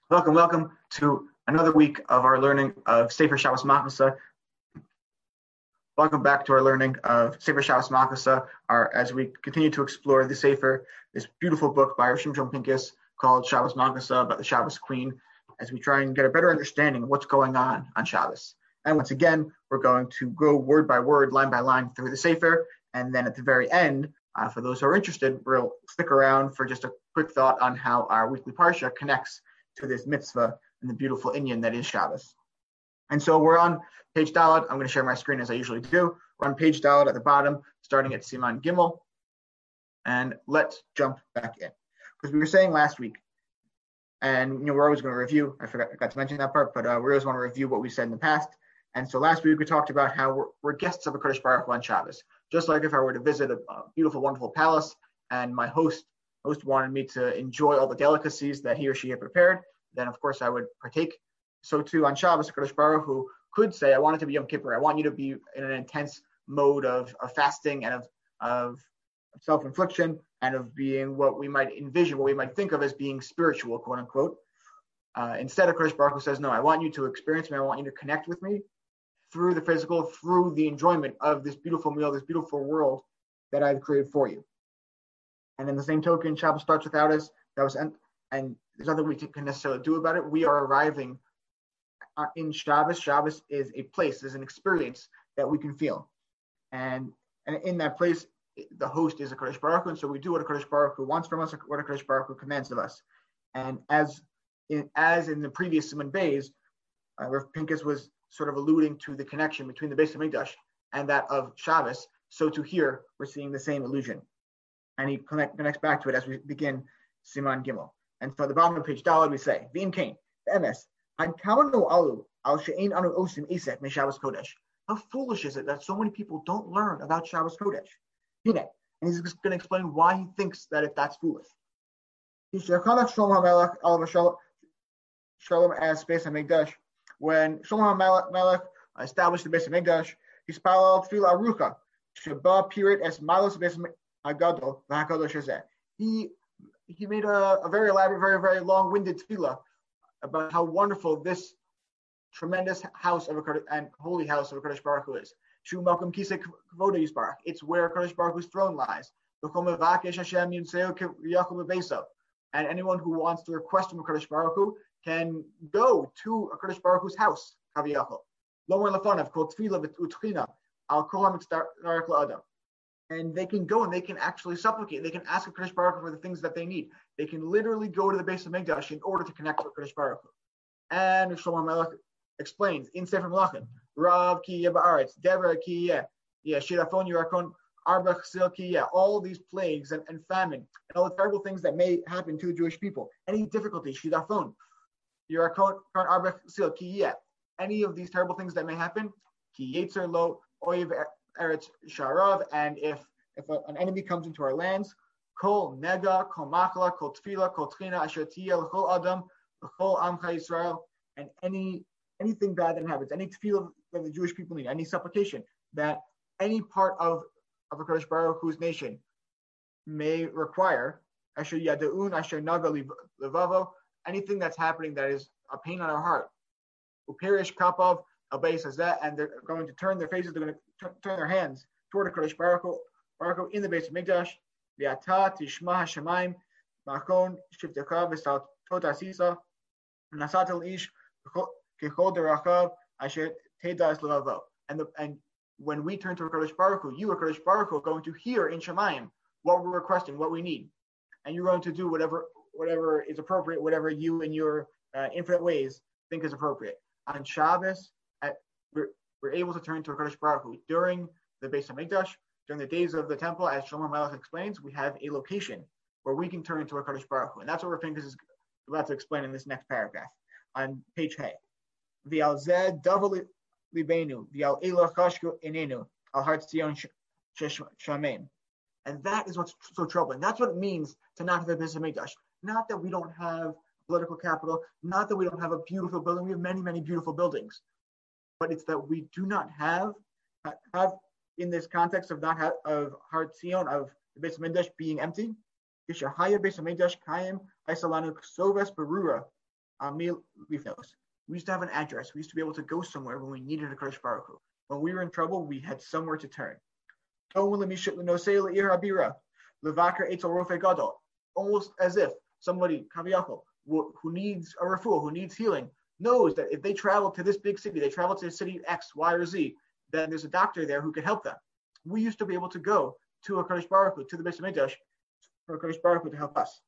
Welcome to another week of our learning of Sefer Shabbos Machasa. Welcome back to our learning of Sefer Shabbos Machasa, as we continue to explore the Sefer, this beautiful book by Rosh Shimshon Pincus called Shabbos Machasa, about the Shabbos Queen, as we try and get a better understanding of what's going on Shabbos. And once again, we're going to go word by word, line by line through the Sefer, and then at the very end, for those who are interested, we'll stick around for just a quick thought on how our weekly parsha connects to this mitzvah and the beautiful inyan that is Shabbos. And so we're on page Dalet. I'm going to share my screen as I usually do. We're on page Dalet at the bottom, starting at Siman Gimel. And let's jump back in. Because we were saying last week, and we're always going to review, I forgot to mention that part, but we always want to review what we said in the past. And so last week we talked about how we're guests of a Kodesh Baruch Hu on Shabbos. Just like if I were to visit a beautiful, wonderful palace, and my host wanted me to enjoy all the delicacies that he or she had prepared, then of course I would partake. So too on Shabbos, Kodesh Baruch Hu could say, I want it to be Yom Kippur. I want you to be in an intense mode of fasting and of self-infliction and of being what we might envision, what we might think of as being spiritual, quote unquote. Instead, Kodesh Baruch Hu says, no, I want you to experience me. I want you to connect with me through the physical, through the enjoyment of this beautiful meal, this beautiful world that I've created for you. And in the same token, Shabbos starts without us. And there's nothing we can necessarily do about it. We are arriving in Shabbos. Shabbos is a place, is an experience that we can feel. And in that place, the host is a Kodesh Baruch Hu, and so we do what a Kodesh Baruch Hu wants from us, what a Kodesh Baruch Hu commands of us. And as in the previous Siman Beis, Rav Pincus was sort of alluding to the connection between the Beis HaMikdash and that of Shabbos, so to here, we're seeing the same illusion. And he connects back to it as we begin Siman Gimel. And so at the bottom of page Dalet, we say, V'im Kain, MS, how foolish is it that so many people don't learn about Shabbos Kodesh? And he's going to explain why he thinks that that's foolish. Shalom as Beis HaMikdash, when Shlomo HaMelech established the Beis HaMikdash, he spalal tefillah arucha, sheba pirit es malos Beis HaGadol v'HaKadosh hazeh. He made a very elaborate, very, very long-winded tefillah about how wonderful this tremendous house of and holy house of a Kodesh Baruch Hu is. Shu Malkum Kisei Kvoda Yisbarach. It's where Kodesh Baruch Hu's throne lies. And anyone who wants to request from a Kodesh Baruch Hu can go to a Kodesh Baruch Hu's house. Lomer lefanav kol tefillah v'utchina al kol hamitzarech la'adam. And they can go and they can actually supplicate. They can ask a Kodesh Baruch Hu for the things that they need. They can literally go to the Beis HaMikdash in order to connect with Kodesh Baruch Hu. And Shlomo HaMelech explains in Sefer Melachim, Rav ki yeh ba'aretz, Deborah ki yeh, Shirafon Yerakon, Arba Chsil ki yeh, all these plagues and famine, and all the terrible things that may happen to the Jewish people. Any difficulty, Shirafon, Yerakon, Arba Chsil ki yeh, any of these terrible things that may happen, ki yetzer lo oyev Eretz Sharav, and if an enemy comes into our lands, Kol Nega, Kol Machla, Kol Tfila, Kol Tchina, Asher Tiyah, L'chol Adam, L'chol Amcha Yisrael, and anything bad that happens, any tefillah that the Jewish people need, any supplication that any part of a Kodesh Baruch Hu's nation may require, Asher Yadaun, Asher Naga Levavo, anything that's happening that is a pain on our heart, Uperish Kapav, Albayis says that, and they're going to turn their faces, they're going to turn their hands toward the Kodesh Baruch Hu in the Beis HaMikdash. V'ata tishma hashamayim ma'akon shivtecha v'sal tot asisa nasat el ish kechol derachav asher teda es levavo. And when we turn to a Kodesh Baruch Hu, you, a Kodesh Baruch Hu, are going to hear in Shemayim what we're requesting, what we need, and you're going to do whatever is appropriate, whatever you in your infinite ways think is appropriate. On Shabbos, we're able to turn to a Kodesh Baruch Hu during the Beis HaMikdash, during the days of the temple. As Shlomo HaMelech explains, we have a location where we can turn to a Kodesh Baruch Hu, and that's what Rav Pincus is about to explain in this next paragraph on page Hey. V'al zeh davar libenu, v'al elo chashku inenu, al har tzion shamein. And that is what's so troubling. That's what it means to not have a Beis HaMikdash. Not that we don't have political capital, not that we don't have a beautiful building. We have many, many beautiful buildings. But it's that we do not have in this context of of Har Tzion, of the Beis HaMikdash being empty. Beis HaMikdash kayim haisalanu ksoves berura Amil Lifnos. We used to have an address. We used to be able to go somewhere when we needed a Kadosh Baruch Hu. When we were in trouble, we had somewhere to turn. Almost as if somebody, Kaviyachol, who needs a refuah, who needs healing, knows that if they travel to this big city, they travel to city X, Y, or Z, then there's a doctor there who can help them. We used to be able to go to a Kadosh Baruch Hu, to the Beis Hamikdash, for a Kadosh Baruch Hu to help us.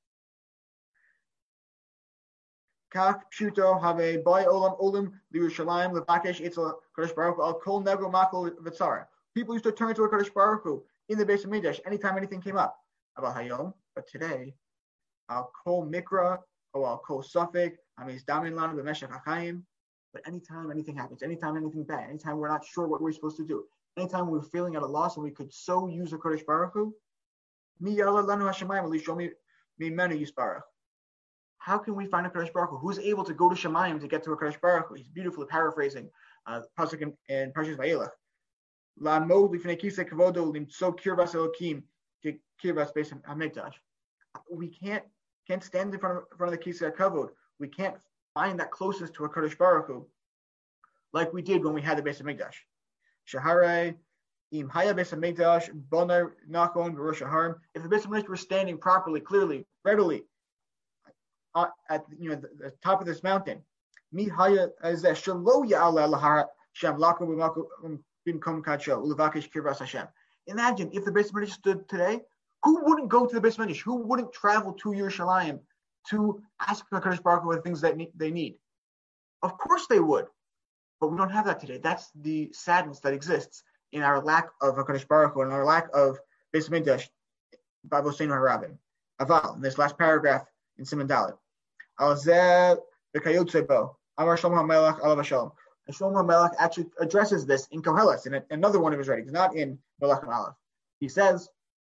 Kach pshuto have by olam olim liYerushalayim levakesh etzel Kadosh Baruch Hu al kol nego makol v'tzara. People used to turn to a Kadosh Baruch Hu in the Beis Hamikdash anytime anything came up. About hayom, but today, al kol mikra or al kol suffik, amiz damin lanu b'meshech hachayim. But anytime anything happens, anytime anything bad, anytime we're not sure what we're supposed to do, anytime we're feeling at a loss and we could so use a Kadosh Baruch Hu, mi yala lanu hashemayim lishomi mimenu yisbarach. How can we find a Kadosh Baruch Hu who's able to go to Shemayim to get to a Kadosh Baruch Hu? He's beautifully paraphrasing pasuk in Parshas Vayelech. La'mod lifnei kisei kavodo limtso kirvas elokim kirvas beis hamikdash. We can't stand in front of the kisei kavod. We can't find that closest to a Kadosh Baruch Hu like we did when we had the Beis Hamikdash. Shaharei im haya Beis Hamikdash boner nachon v'rosh harim. If the Beis Hamikdash were standing properly, clearly, readily, at the top of this mountain, mi haya azeh shelo ya'ala lahar shem lakum b'makom kadsho ulevakesh kirvas Hashem. Imagine if the Beis Hamikdash stood today, who wouldn't go to the Beis Hamikdash? Who wouldn't travel to Yerushalayim to ask the Kadosh Baruch Hu for the things that they need? Of course they would, but we don't have that today. That's the sadness that exists in our lack of a Kadosh Baruch Hu and our lack of Beis Hamikdash. Bavoseinu harabim. Aval, in this last paragraph in Siman Dalet, al zeh v'kayotze bo amar Shlomo HaMelech alav hashalom. And Shlomo HaMelech actually addresses this in Koheles, in another one of his writings, not in Melech Aleph. He says,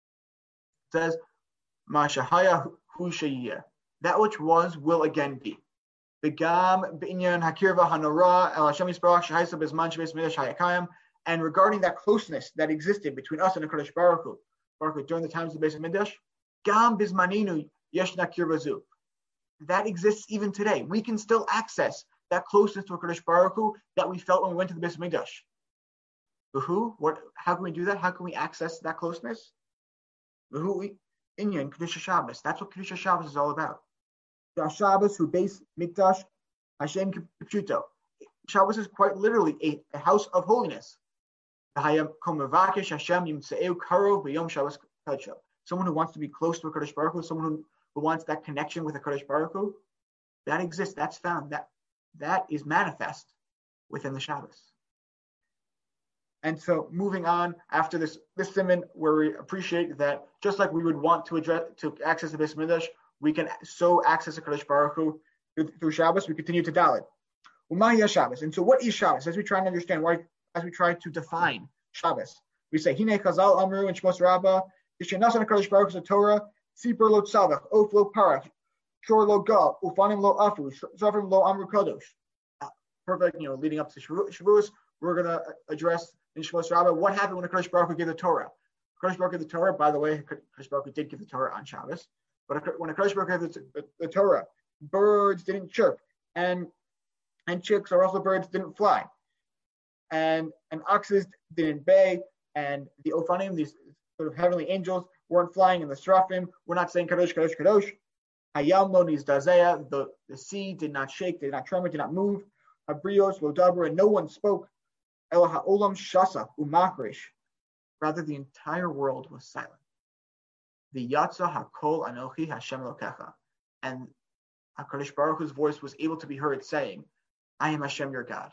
Ma shahaya hu sheyeh. That which was will again be. Begam b'inyan hakirva hanora el Hashem yisbarach shehaisa bezman shebeis midrash hayakayim. And regarding that closeness that existed between us and the Kadosh Baruch Hu during the times of the Beis Hamikdash, gam bizmaninu yeshna kirva zu. That exists even today. We can still access that closeness to a Kadosh Baruch Hu that we felt when we went to the Beis Hamikdash. How can we do that? How can we access that closeness? Inyan Kedusha Shabbos. That's what Kedusha Shabbos is all about. Shabbos who Beis Mikdash Hashem Kipshuto. Shabbos is quite literally a house of holiness. Someone who wants to be close to a Kadosh Baruch Hu, someone who wants that connection with a Kadosh Baruch Hu, that exists, that's found, that is manifest within the Shabbos. And so moving on after this siman, where we appreciate that just like we would want to access the Beis Hamikdash, we can so access a Kadosh Baruch Hu through Shabbos. We continue to Dalet. Umaya Shabbos. And so what is Shabbos? As we try and understand, as we try to define Shabbos, we say, Hine Chazal Amru and Shmos Rabbah, Yishenasan HaKadosh Baruch Hu Torah, Sipur lo Tzavach, Of lo Parach, Shor lo Gal, Ufanim lo Afu, Zofim lo Amru Kadosh. Perfect, leading up to Shavuos, we're going to address in Shmos Rabbah what happened when the Kadosh Baruch Hu gave the Torah. Kadosh Baruch Hu gave the Torah, by the way, Kadosh Baruch Hu did give the Torah on Shabbos, but when the Kadosh Baruch Hu gave the Torah, birds didn't chirp, and chicks or also birds didn't fly, and oxes didn't bay, and the Ofanim, these sort of heavenly angels, weren't flying in the Seraphim. We're not saying Kadosh, Kadosh, Kadosh. Hayam lo nizdazeya, the sea did not shake, did not tremor, did not move. Habrios lo daber, and no one spoke. El ha'olam shasa umachrish. Rather, the entire world was silent. The yatsa hakol anochi Hashem Elokecha, and HaKadosh Baruch Hu's voice was able to be heard saying, I am Hashem your God.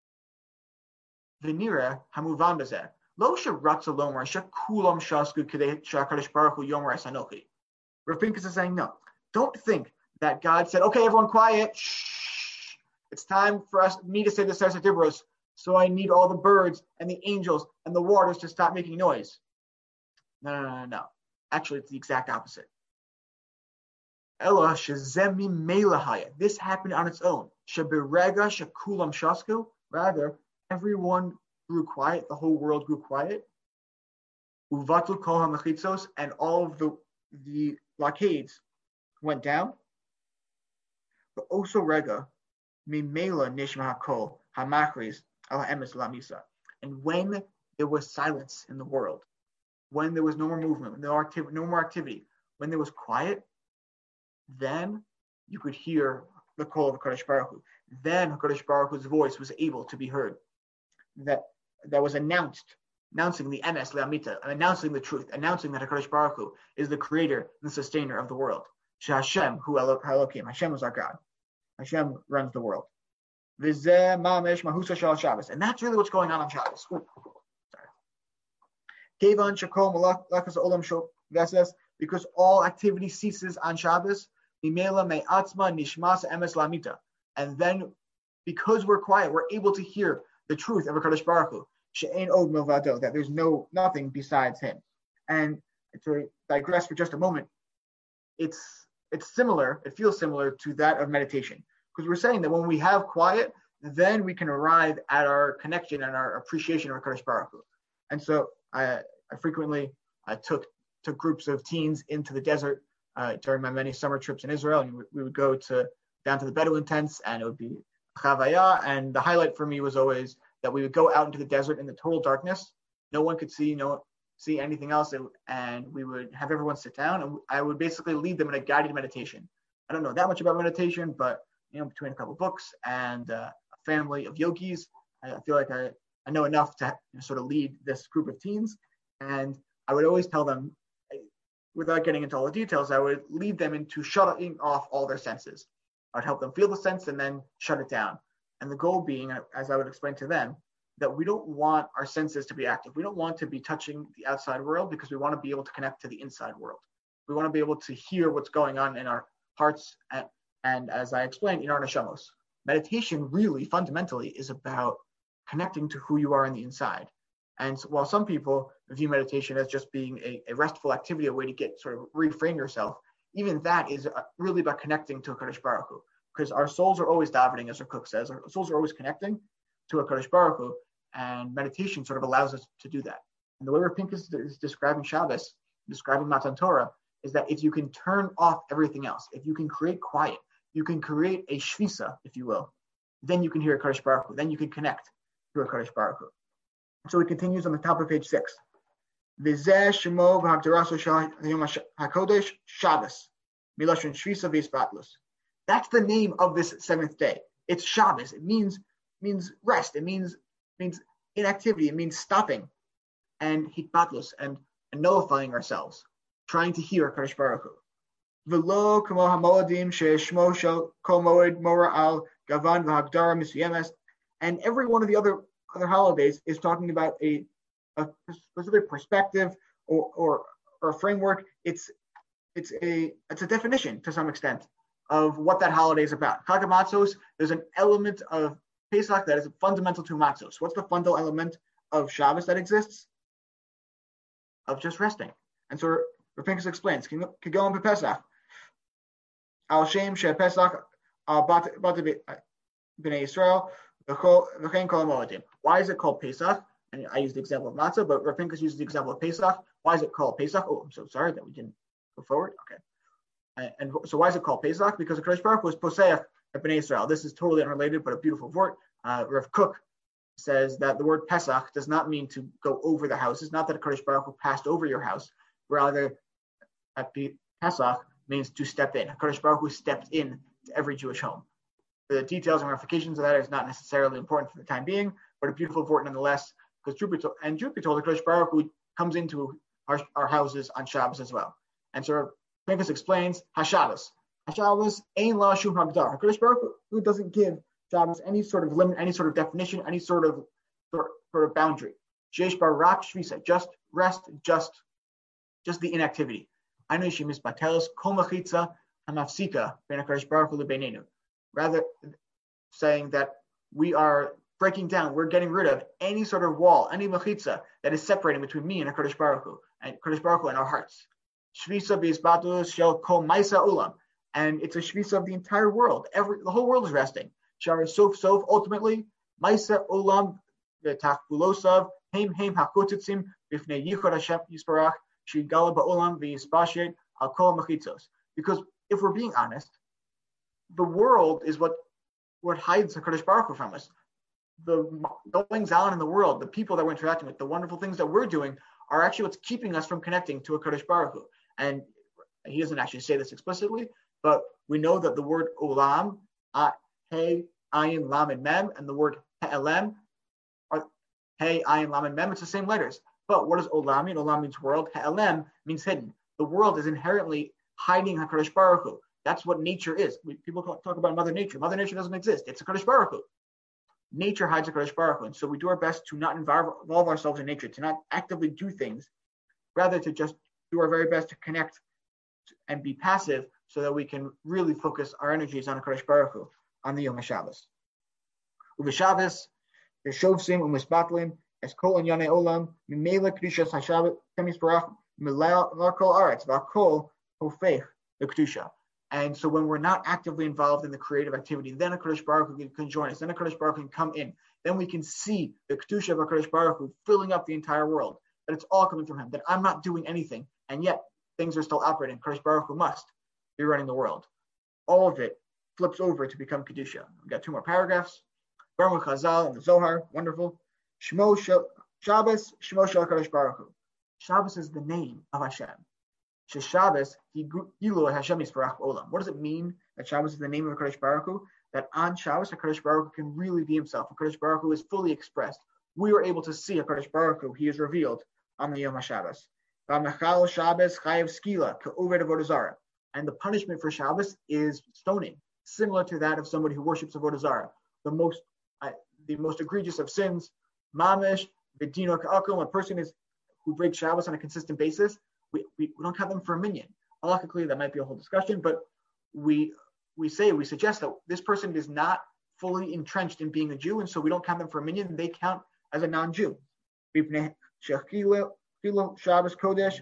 V'nira hamuvan bezeh. Lo sheratza lomar shekulam shasku k'dei sheHaKadosh Baruch Hu yomer es anochi. Rav Pinkus is saying, no. Don't think that God said, okay, everyone quiet. Shh. It's time for me to say the Sefer Dibros, so I need all the birds and the angels and the waters to stop making noise. No. Actually, it's the exact opposite. Ella shezemi melahaya. This happened on its own. Shebirega shekulam shasku. Rather, everyone grew quiet. The whole world grew quiet. Uvatul kol hamachitzos, and all of the blockades went down. but also rega mimela nishma hakol hamachris al emes lamisa. And when there was silence in the world, when there was no more movement, no more activity, when there was quiet, then you could hear the call of HaKadosh Baruch Hu. Then HaKadosh Baruch Hu's voice was able to be heard. That was announcing the emes le'amita, announcing the truth, announcing that HaKadosh Baruch Hu is the creator and the sustainer of the world. Hashem hu Elokim, Hashem is our God. Hashem runs the world. V'zeh ma'amesh mahusa shal Shabbos. And that's really what's going on Shabbos. Kevan shakol malakas olam shel veses, because all activity ceases on Shabbos. Mimela me'atzma nishmas emes lamita. And then, because we're quiet, we're able to hear the truth of HaKadosh Baruch Hu. She'ein od milvado, that there's nothing besides him. And to digress for just a moment, it's similar, it feels similar to that of meditation. Because we're saying that when we have quiet, then we can arrive at our connection and our appreciation of HaKadosh Baruch Hu. And so I frequently took groups of teens into the desert during my many summer trips in Israel, and we would go down to the Bedouin tents, and it would be chavaya. And the highlight for me was always that we would go out into the desert in the total darkness. No one could see anything else, and we would have everyone sit down, and I would basically lead them in a guided meditation. I don't know that much about meditation, but between a couple of books and a family of yogis, I feel like I know enough to sort of lead this group of teens. And I would always tell them, without getting into all the details, I would lead them into shutting off all their senses. I would help them feel the sense and then shut it down. And the goal being, as I would explain to them, that we don't want our senses to be active. We don't want to be touching the outside world, because we want to be able to connect to the inside world. We want to be able to hear what's going on in our hearts and as I explained, in our neshamos. Meditation really fundamentally is about connecting to who you are on the inside. And so, while some people view meditation as just being a restful activity, a way to get sort of reframe yourself, even that is really about connecting to HaKadosh Baruch Hu, because our souls are always davening, as our cook says. Our souls are always connecting to HaKadosh Baruch Hu, and meditation sort of allows us to do that. And the way Rav Pinkus is describing Shabbos, describing Matan Torah, is that if you can turn off everything else, if you can create quiet, you can create a shvisa, if you will, then you can hear HaKadosh Baruch Hu, then you can connect to HaKadosh Baruch Hu. So it continues on the top of page 6. V'zeh shemo v'hagdaraso shayom hakodesh Shabbos milashon shvisa v'ispatlus. That's the name of this seventh day. It's Shabbos. It means rest. It means inactivity. It means stopping and hitpatlus and nullifying ourselves, trying to hear HaKadosh Baruch Hu. V'lo kamo hamoadim she'shmo shel kol moed mora al gavan v'hagdara misuyemes. And every one of the other holidays is talking about a specific perspective or a framework. It's a definition to some extent of what that holiday is about. Chag HaMatzos, there's an element of Pesach that is fundamental to Matzos. What's the fundamental element of Shabbos that exists? Of just resting. And so Rav Pinkus explains, Kigom Pesach, Al Shem She Pesach, Al Bat B'nai Yisrael, why is it called Pesach? And I used the example of matzah, but Rav Pinkus uses the example of Pesach. Why is it called Pesach? Oh, I'm so sorry that we didn't go forward. Okay. And so why is it called Pesach? Because the HaKadosh Baruch Hu was Poseach at Bnei Israel. This is totally unrelated, but a beautiful word. Rav Kook says that the word Pesach does not mean to go over the house. It's not that HaKadosh Baruch Hu passed over your house. Rather, at Pesach means to step in. HaKadosh Baruch Hu stepped in to every Jewish home. The details and ramifications of that is not necessarily important for the time being, but a beautiful word nonetheless, because Jupiter told HaKadosh Baruch Hu comes into our houses on Shabbos as well. And so Pinkus explains, HaShabbos ein la shum hagdar. HaKadosh Baruch Hu doesn't give Shabbos any sort of limit, any sort of definition, any sort of boundary. Sheesh barak shvisa, just rest, just the inactivity. Anu shemis batelos kol machitza hamafsika ben HaKadosh Baruch Hu lebeneinu. Rather saying that we are breaking down, we're getting rid of any sort of wall, any machitza that is separating between me and HaKadosh Baruch Hu and our hearts. Shvisa b'isbatus shel kol maisa ulam, and it's a shvisa of the entire world. The whole world is resting. Shari sof ultimately maisa ulam v'tachbulosav heim hakotzitzim b'fnei yichud Hashem yisparach shigala ba'ulam v'yispashet al kol machitzos. Because if we're being honest, the world is what hides HaKadosh Baruch Hu from us. The goings on in the world, the people that we're interacting with, the wonderful things that we're doing are actually what's keeping us from connecting to HaKadosh Baruch Hu. And he doesn't actually say this explicitly, but we know that the word olam, hey, ayin, lam, and mem, and the word he'elem are hey, ayin, lam, and mem. It's the same letters. But what does olam mean? Olam means world. He'elem means hidden. The world is inherently hiding HaKadosh Baruch Hu. That's what nature is. People talk about Mother Nature. Mother Nature doesn't exist. It's HaKadosh Baruch Hu. Nature hides HaKadosh Baruch Hu. And so we do our best to not involve ourselves in nature, to not actively do things, rather to just do our very best to connect and be passive so that we can really focus our energies on HaKadosh Baruch Hu on the Yom HaShabbos. Uv'Shabbos, Yeshovsim u'Misbatlim, Es Kol Inyanei Olam, Mimela Kedushas HaShabbat, Temis Barach, Milal Kol Aretz, V'Kol Hofech the Kedusha. And so when we're not actively involved in the creative activity, then HaKadosh Baruch Hu can join us. Then HaKadosh Baruch Hu can come in. Then we can see the Kedusha of HaKadosh Baruch Hu filling up the entire world. That it's all coming from him. That I'm not doing anything, and yet things are still operating. HaKadosh Baruch Hu must be running the world. All of it flips over to become Kedusha. We've got two more paragraphs. Baruch Chazal and the Zohar, wonderful. Shabbos, Shmo Shel HaKadosh Baruch Hu. Shabbos is the name of Hashem. Shabbos, Hashem Yisparach Olam. What does it mean that Shabbos is the name of HaKadosh Baruch Hu? That on Shabbos, HaKadosh Baruch Hu can really be himself. HaKadosh Baruch Hu is fully expressed. We are able to see HaKadosh Baruch Hu. He is revealed on the Yom HaShabbos. Shabbos Chayev Skila Ka'oved Avodah Zarah. And the punishment for Shabbos is stoning, similar to that of somebody who worships Avodah Zarah. The most egregious of sins, Mamish, B'dino Ka'akum, a person who breaks Shabbos on a consistent basis. We don't count them for a minyan. Halakhically, that might be a whole discussion, but we suggest that this person is not fully entrenched in being a Jew, and so we don't count them for a minyan. They count as a non-Jew. Shabbos Kodesh,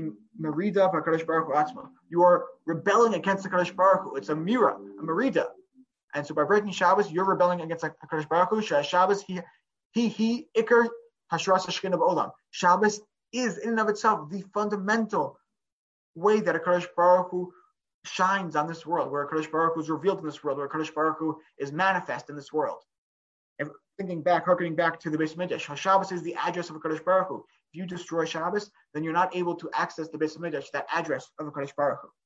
you are rebelling against the HaKadosh Baruch Hu. It's a merida. And so by breaking Shabbos, you're rebelling against the HaKadosh Baruch Hu. Shabbos, he ikar hashras hashkina ba'olam. Shabbos is in and of itself the fundamental way that HaKadosh Baruch Hu shines on this world, where HaKadosh Baruch Hu is revealed in this world, where HaKadosh Baruch Hu is manifest in this world. And harkening back to the Beis Mikdash, Shabbos is the address of HaKadosh Baruch Hu. If you destroy Shabbos, then you're not able to access the Beis Mikdash, that address of HaKadosh Baruch Hu.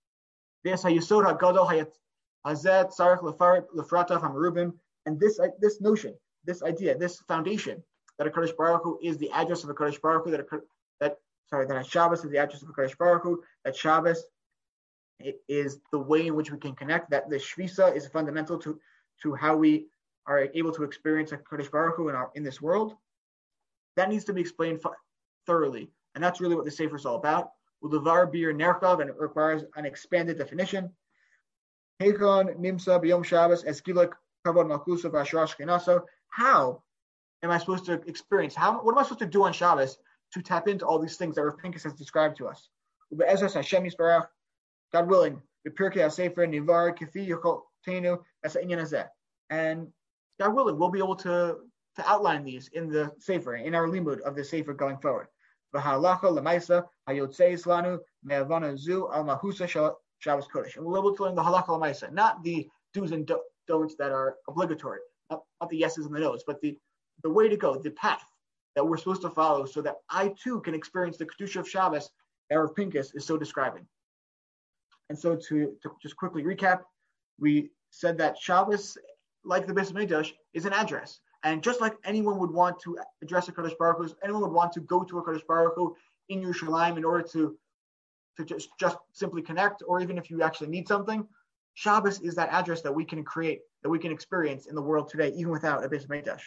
And this notion, this idea, this foundation, that HaKadosh Baruch Hu is the address of HaKadosh Baruch Hu, that Shabbos is the address of HaKadosh Baruch Hu, that Shabbos is the way in which we can connect, that the Shvisa is fundamental to how we are able to experience HaKadosh Baruch Hu in this world. That needs to be explained thoroughly, and that's really what the Sefer is all about. Ulevar bir nerchav, and it requires an expanded definition. Heichon nimsa b'yom Shabbos eskila kavod malchusa v'ashra shchinasa. How am I supposed to experience? What am I supposed to do on Shabbos to tap into all these things that Rav Pinkus has described to us? Ube'ezras Hashem Yisparach, God willing, b'pirkei HaSefer nivar kifi yocholteinu es ha'inyan hazeh. And God willing, we'll be able to outline these in the Sefer, in our limud of the Sefer going forward. V'halacha l'maisa hayotzeis lanu me'avana zu al mahusa Shabbos Kodesh. And we'll be able to learn the halacha l'maisa, not the do's and don'ts that are obligatory, not the yeses and the nos, but the way to go, the path that we're supposed to follow, so that I too can experience the Kedusha of Shabbos that Rav Pinkus is so describing. And so to just quickly recap, we said that Shabbos, like the Beis Mikdash, is an address. And just like anyone would want to address a HaKadosh Baruch Hu, anyone would want to go to a HaKadosh Baruch Hu in Yerushalayim in order to just simply connect, or even if you actually need something, Shabbos is that address that we can create, that we can experience in the world today, even without a Beis Mikdash.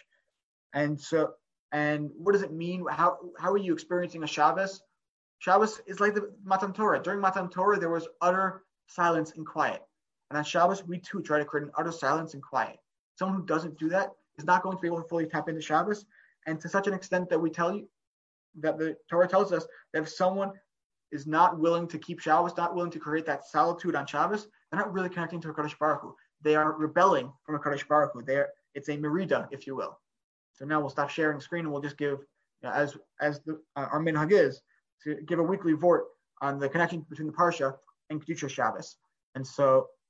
And what does it mean? How are you experiencing a Shabbos? Shabbos is like the Matan Torah. During Matan Torah, there was utter silence and quiet. And on Shabbos, we too try to create an utter silence and quiet. Someone who doesn't do that is not going to be able to fully tap into Shabbos. And to such an extent that we tell you, that the Torah tells us that if someone is not willing to keep Shabbos, not willing to create that solitude on Shabbos, they're not really connecting to HaKadosh Baruch Hu. They are rebelling from HaKadosh Baruch Hu. It's a merida, if you will. So now we'll stop sharing the screen and we'll just give, as our minhag is, to give a weekly vort on the connection between the Parsha and Kedusha Shabbos. And so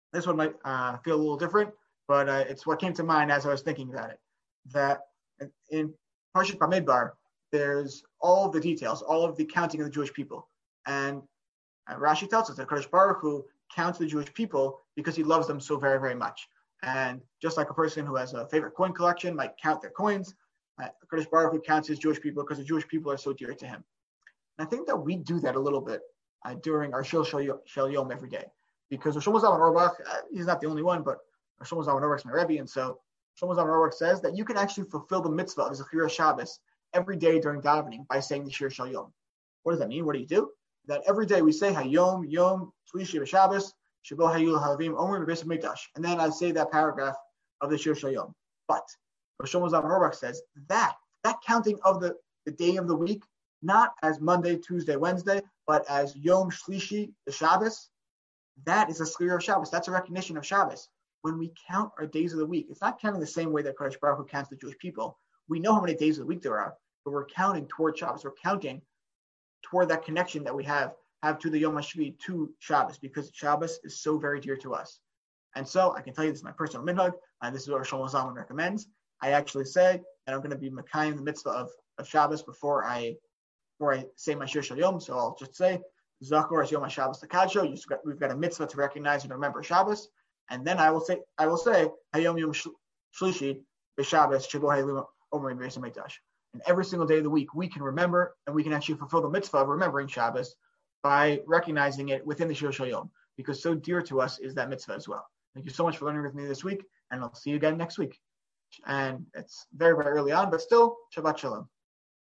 This one might feel a little different, but it's what came to mind as I was thinking about it. That in Parshat Bamidbar, there's all of the details, all of the counting of the Jewish people. And Rashi tells us that Kadosh Baruch Hu counts the Jewish people because he loves them so very, very much. And just like a person who has a favorite coin collection might count their coins, Kadosh Baruch Hu counts his Jewish people because the Jewish people are so dear to him. And I think that we do that a little bit during our Shil Shel Yom every day. Because Rosh Zalman Auerbach, he's not the only one, but Rosh Zalman Auerbach is my Rebbe, and so Rosh Zalman Auerbach says that you can actually fulfill the mitzvah of Zechira Shabbos every day during davening by saying the Shir Shel Yom. What does that mean? What do you do? That every day we say Hayom Yom Shlishi B'Shabbos Shabo Hayul Halavim Omer B'Beis Hamikdash, and then I say that paragraph of the Shir Shel Yom. But Rosh Zalman Auerbach says that counting of the day of the week, not as Monday, Tuesday, Wednesday, but as Yom Shlishi, the Shabbos, that is a Zechira of Shabbos. That's a recognition of Shabbos. When we count our days of the week, it's not counting the same way that Kadosh Baruch Hu counts the Jewish people. We know how many days of the week there are, but we're counting toward Shabbos. We're counting toward that connection that we have to the Yom HaShvi, to Shabbos, because Shabbos is so very dear to us. And so I can tell you, this is my personal minhag, and this is what Shlomo Zalman recommends. I actually say that I'm going to be Mekayim the mitzvah of Shabbos before I say my Shir Shel Yom. So I'll just say, Zachor es Yom HaShabbos L'Kadsho. We've got a mitzvah to recognize and remember Shabbos, and then I will say Hayom Yom Shlishi B'Shabbos Shabo Hayom Omer B'Beis Hamikdash. And every single day of the week, we can remember, and we can actually fulfill the mitzvah of remembering Shabbos by recognizing it within the Shir Shel Yom, because so dear to us is that mitzvah as well. Thank you so much for learning with me this week, and I'll see you again next week. And it's very, very early on, but still, Shabbat Shalom.